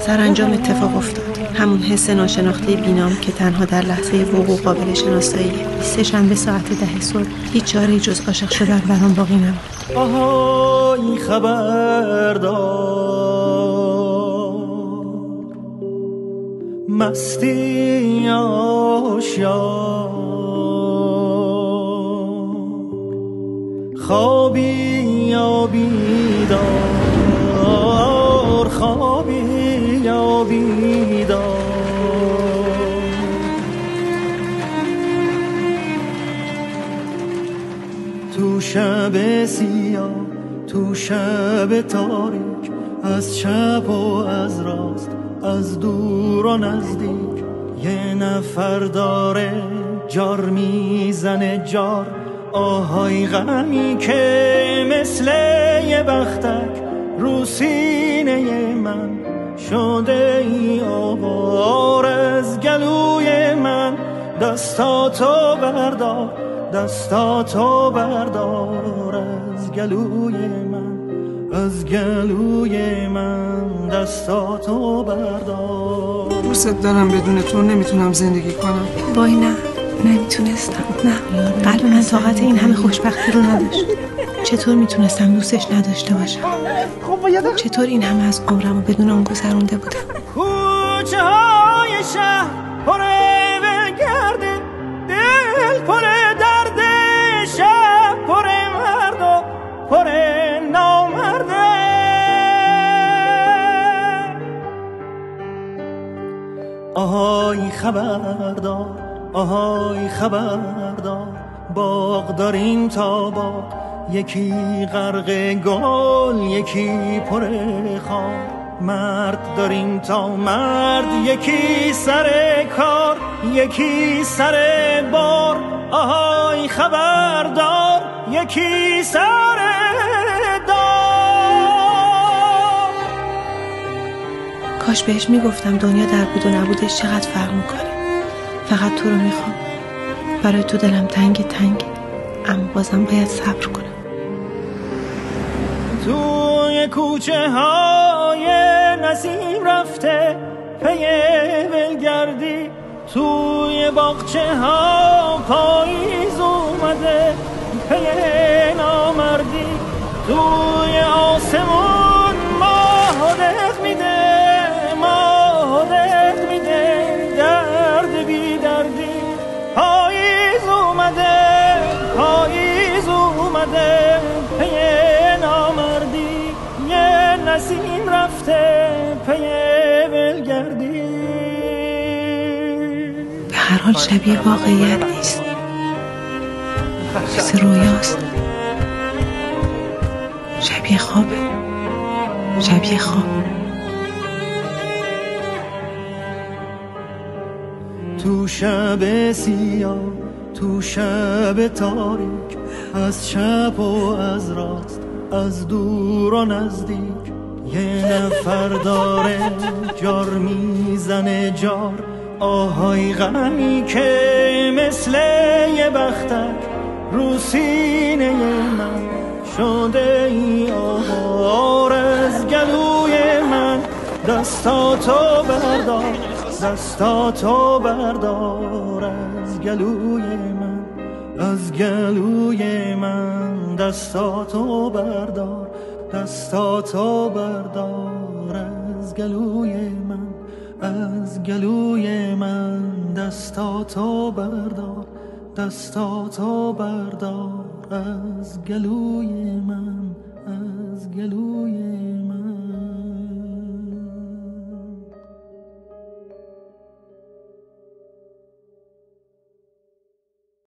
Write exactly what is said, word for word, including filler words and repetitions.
سرانجام اتفاق افتاد. همون حس ناشناخته بینام که تنها در لحظه وقوع قابل شناساییه. سه شنبه ساعت ده صبح هیچ چاره‌ای جز عاشق شدن برام باقی نموند. آهای خبردار مستی آشیار خوابی یا بیدار خوابی یا بیدار تو شب سیاه تو شب تاریک از چپ و از راست از دور و نزدیک یه نفر داره جار میزنه جار آهای غمی که مثل یه بختک رو سینه من شده ای آوار از گلوی من دستاتو بردار دستاتو بردار از گلوی من از گلوی من دستاتو بردار دوست دارم بدون تو نمیتونم زندگی کنم وای نه نمیتونستم نه قلب من طاقت این همه خوشبختی رو نداشت چطور میتونستم دوستش نداشته باشم چطور این همه از عمرمو بدون اون گذرونده بودم کوچه های شهر پره بگرده دل پره درد شب پره مرد و پره نامرده آهای خبردار آهای خبردار باغ داریم تا باغ یکی غرق گل یکی پر خار مرد داریم تا مرد یکی سر کار یکی سر بار آهای خبردار یکی سر دار کاش بهش میگفتم دنیا در بود و نبودش چقدر فرق میکنه فقط تو رو میخوام برای تو دلم تنگ تنگ اما بازم باید صبر کنم توی کوچه های نسیم رفته پی ولگردی توی باغچه ها پاییز اومده پی نامردی توی آسمون ماه دق میده ماه دق میده درد بی دردی پاییز اومده پاییز اومده پی نامردی یه نسیم رفته پی ولگردی به هر حال شبیه واقعیت نیست مثل رویاست شبیه خوابه شبیه خواب تو شب سیاه تو شب تاریک از چپ و از راست از دور و نزدیک یه نفر داره جار میزنه جار آهای غمی که مثل یه بختک رو سینه من شده ای آوار از گلوی من دستاتو بردار دستاتو بردار از گلوی من از گلوی من دستاتو بردار دستاتو بردار از گلوی من از گلوی من دستاتو بردار دستاتو بردار از گلوی من از گلوی